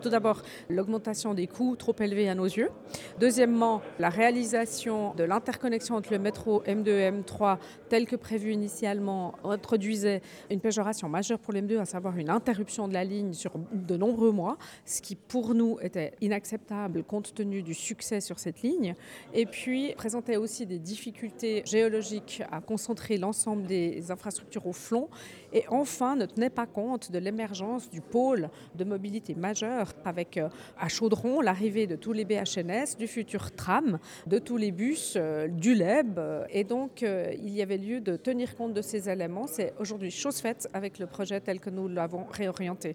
Tout d'abord, l'augmentation des coûts trop élevés à nos yeux. Deuxièmement, la réalisation de l'interconnexion entre le métro M2 et M3 tel que prévu initialement introduisait une péjoration majeure pour le M2, à savoir une interruption de la ligne sur de nombreux mois, ce qui pour nous était inacceptable compte tenu du succès sur cette ligne. Et puis présentait aussi des difficultés géologiques à concentrer l'ensemble des infrastructures au flanc. Et enfin, ne tenait pas compte de l'émergence du pôle de mobilité majeure avec à Chaudron l'arrivée de tous les BHNS, du futur tram, de tous les bus, du LEB. Et donc, il y avait lieu de tenir compte de ces éléments. C'est aujourd'hui chose faite avec le projet tel que nous l'avons réorienté.